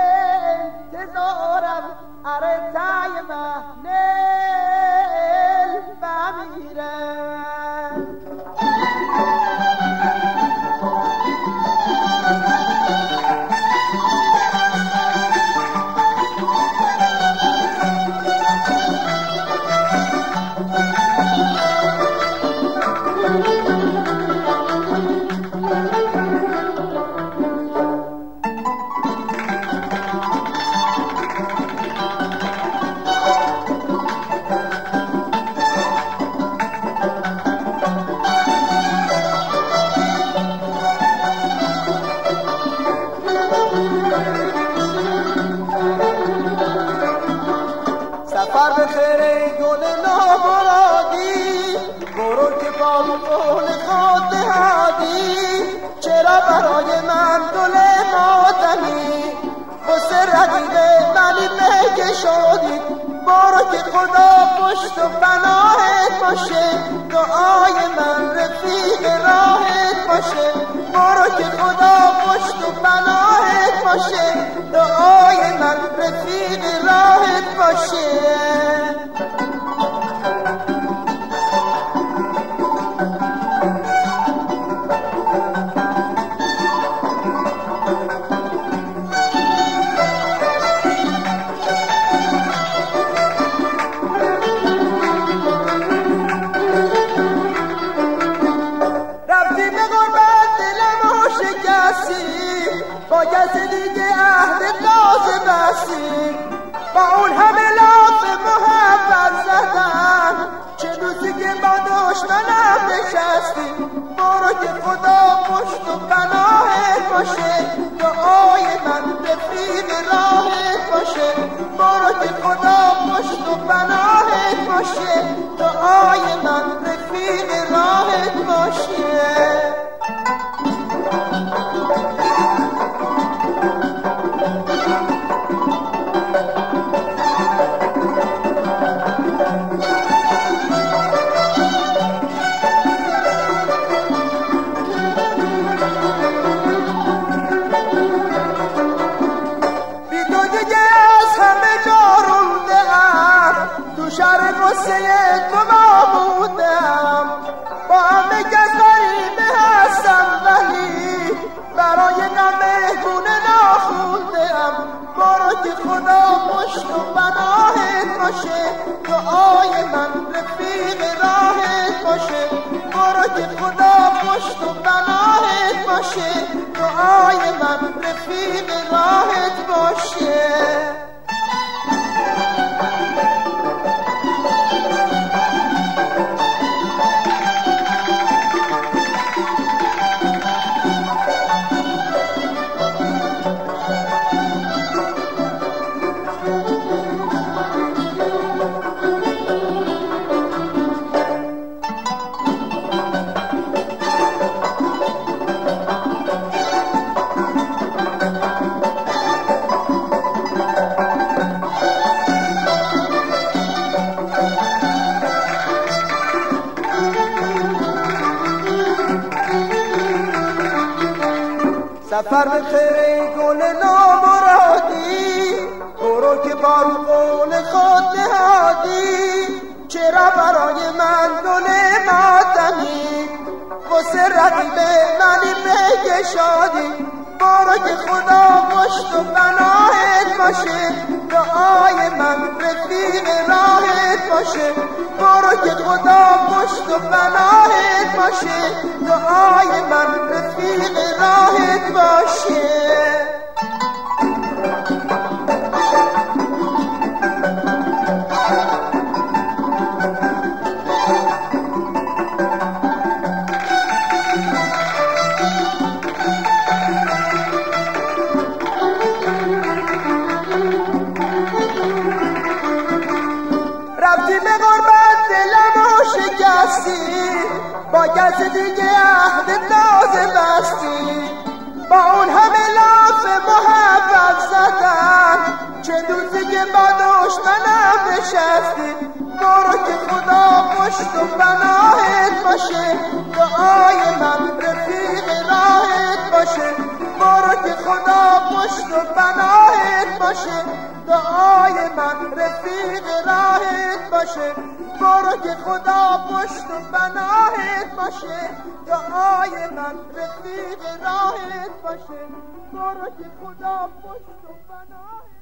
انتظارم ارتای محنل بمیرم. سفر به خیر گل نامرادی، برو که با قول خود نهادی. چرا برای من گل ماتمی واسه رقیب منی بکشادی؟ برو که خدا پشت و پناهت باشه، دعای من رفیق راهت باشه. برو که خدا پشت و پناهت باشه، دعای من رفیق راهت باشه. با کسی دیگه عهد تازه بستی، با اون همه لاف محبت زدن، چه روزی که با دشمنم نشستی. برو که خدا پشت و پناهت باشه، دعای من رفیق راهت باشه. برو که خدا پشت و پناهت باشه، دعای من رفیق راهت باشه. شهر قصه تو بودم، با همه کس غریبه هستم، ولی برای غم مهمونه ناخونده‌ام. برو که خدا پشت و پناهت باشه، دعای من رفیق راهت باشه. برو که خدا پشت و پناهت باشه، دعای من رفیق راهت باشه. سفر به خیر گل نامرادی، برو که با قول خود نهادی. چرا برای من گل ماتمی واسه رقیب منی بکشادی؟ برو که خدا پشت و پناهت باشه، دعای من رفیق راهت باشه. برو که خدا پشت و پناهت باشه، دعای من رفیق راهت باشه. رفتی به غربت دلمو شکستی، با کسی دیگه عهد تازه بستی. با اون همه لاف محبت زدن، چه دوستی که با دشمنم نشستی. برو که خدا پشت و پناهت باشه، دعای من رفیق راهت باشه. برو که خدا پشت و پناهت باشه، دعای من رفیق راهت باشه، برو که خدا پشت و پناهت باشه، دعای من رفیق راهت باشه، برو که خدا پشت و پناهت